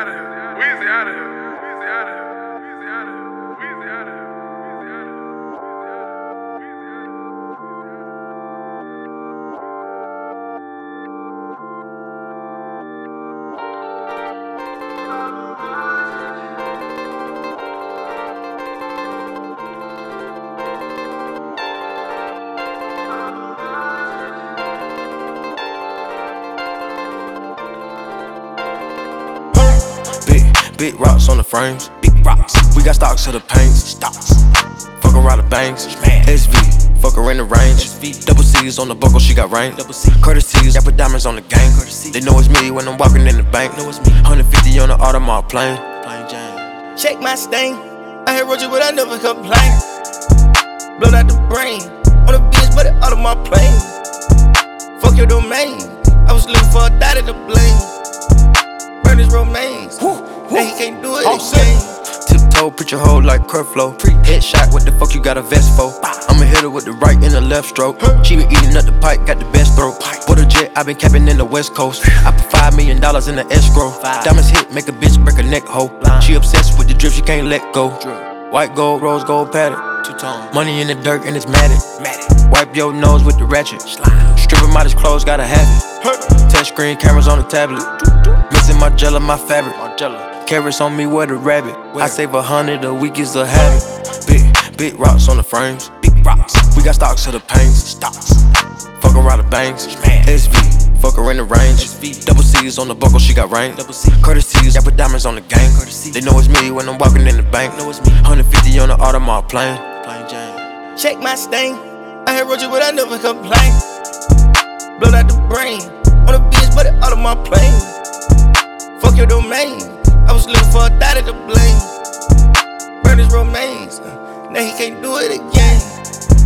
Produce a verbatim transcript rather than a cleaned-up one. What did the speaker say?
out of here. Weezy out of here. Weezy out of here. Weezy out of here. Weezy out of here. Weezy out of here. Big rocks on the frames, big rocks. We got stocks to the paints, stocks. Fuck around the banks, S V. Fuck her in the range. Double C's on the buckle, she got range. Courtesies, I put diamonds on the gang. They know it's me when I'm walking in the bank. one hundred fifty on the Audemars plane. Check my stain. I had Roger, but I never complain. Blood out the brain. On the beach, but it out of my plane. Fuck your domain. I was looking for a dot at the blame. Burn his remains. Now he can't do it again. Tiptoe, put your hoe like Curflow. Headshot, what the fuck you got a vest for? I'ma hit her with the right and the left stroke. She been eating up the pipe, got the best throat. For the jet, I been capping in the West Coast. I put five million dollars in the escrow. Diamonds hit, make a bitch break her neck hoe. She obsessed with the drip, she can't let go. White gold, rose gold pattern. Money in the dirt and it's matted. Wipe your nose with the ratchet. Strip him out his clothes, gotta have it. Touch screen cameras on the tablet. Mixing my gel and my fabric. Carrots on me, where the rabbit. I save a hundred a week is a habit. Big, big rocks on the frames. Big rocks. We got stocks to the paints. Stocks. Fuck around the banks. S V. Fuck her in the range. Double C's on the buckle, she got range. Courtesies, I put diamonds on the gang. They know it's me when I'm walking in the bank. one hundred fifty on the Audemars plane. Check my stain. I had Roger, but I never complain. Blood out the brain. On the beach, but it out of my plane. Fuck your domain. I was looking for a dot at the blame. Burn his remains. Now he can't do it again.